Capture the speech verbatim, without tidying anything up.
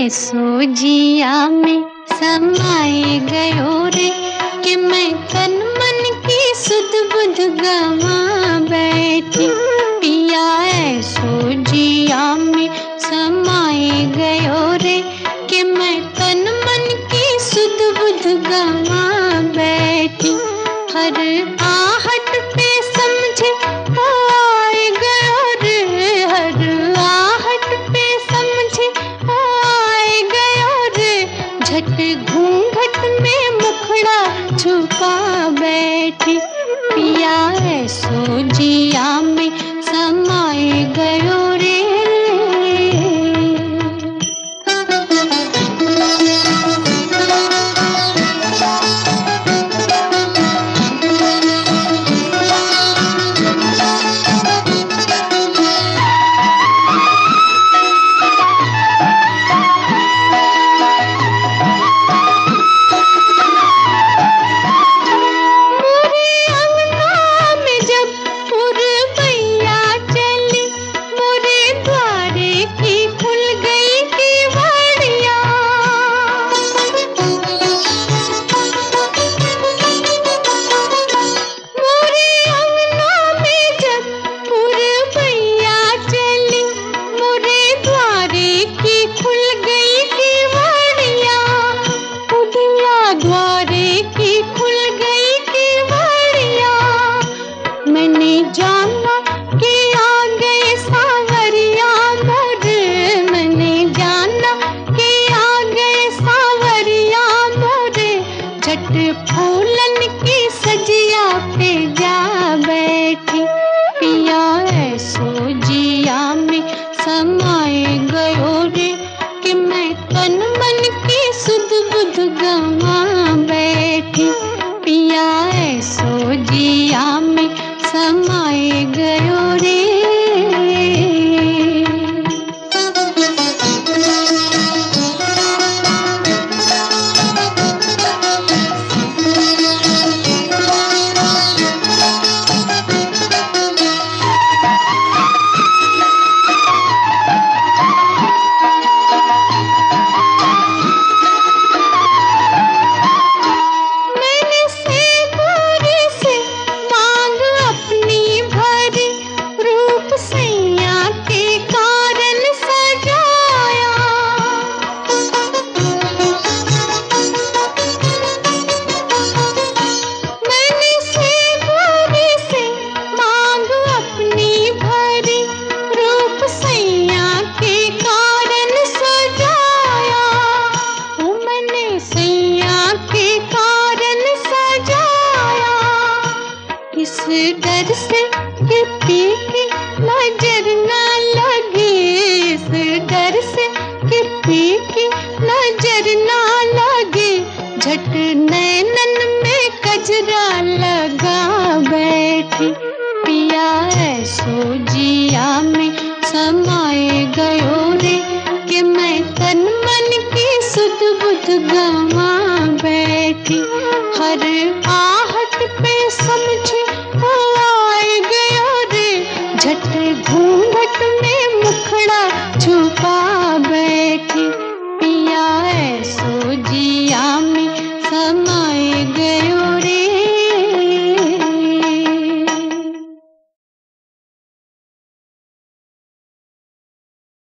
ऐसो जिया में समाए गयो रे कि मैं तन मन की सुध बुध गवा बैठी। पिया ऐसो जिया में समाए गयो रे कि मैं तन मन की सुध बुध गवा बैठी। हर आहट पे समझे ओ आए गयो रे, हर आहट पे समझे ओ आए गयो रे। झट घूंघट में मुखड़ा छुपा बैठी। पिया ऐसो जिया में समाए गयो रे। जाना कि आ गए सावरिया मोरे, मैंने जाना कि आ गए सावरिया मोरे। झट फूलन की सजिया पे जा बैठी। पिया ऐसो जिया में समाए गयो रे कि मैं तन मन की सुध बुध गवा बैठी। पिया ऐसो जिया में समाए गयो रे। इस डर से कि पी की नजर ना लगे, इस डर से कि पी की नजर ना लगे। झट नैनन में कजरा लगा बैठी। पिया ऐसो जिया में समाए गयो रे कि मैं तन मन की सुध बुध गवा बैठी। हर आहट पे समझे ओ आए गयो रे। झट घूंघट में मुखड़ा छुपा बैठी। पिया ऐसो